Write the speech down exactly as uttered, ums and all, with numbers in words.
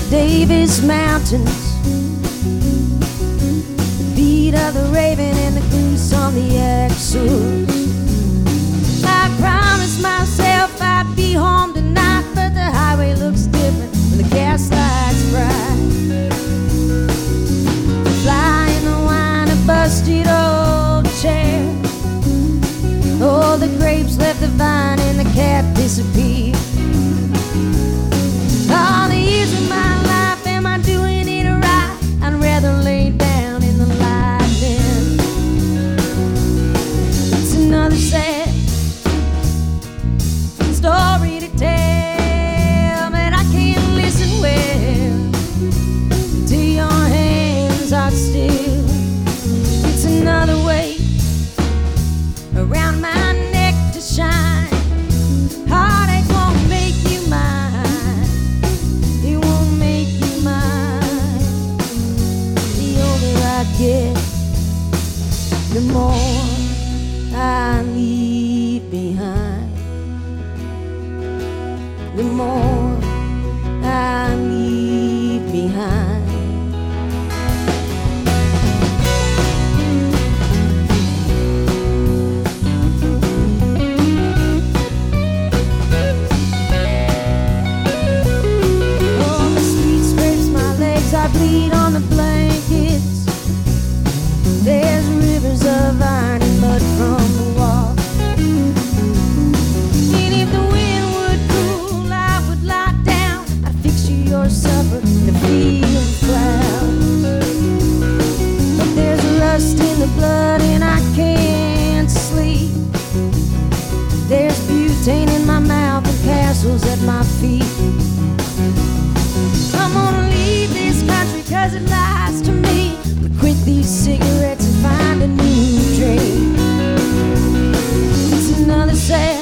Davis Mountains, the beat of the raven and the goose on the exhaust. I promised myself I'd be home tonight, but the highway looks different when the gaslight's bright. Flying the wine, a busted old chair. All the grapes left the vine and the cat disappeared. All the years of my life, am I doing it right? I'd rather lay down in the lightning. It's another sad story to tell, but I can't listen well till your hands are still. It's another way around my neck to shine. Heartache won't make you mine. It won't make you mine. The older I get, the more I leave behind. The more I leave behind. I bleed on the blankets. There's rivers of iron and mud from the wall. And if the wind would cool, I would lie down. I'd fix you your supper in a field of clouds. But there's lust in the blood and I can't sleep. There's butane in my mouth and castles at my feet. I'm gonna leave this country cause it lies to me, but quit these cigarettes and find a new dream. It's another sad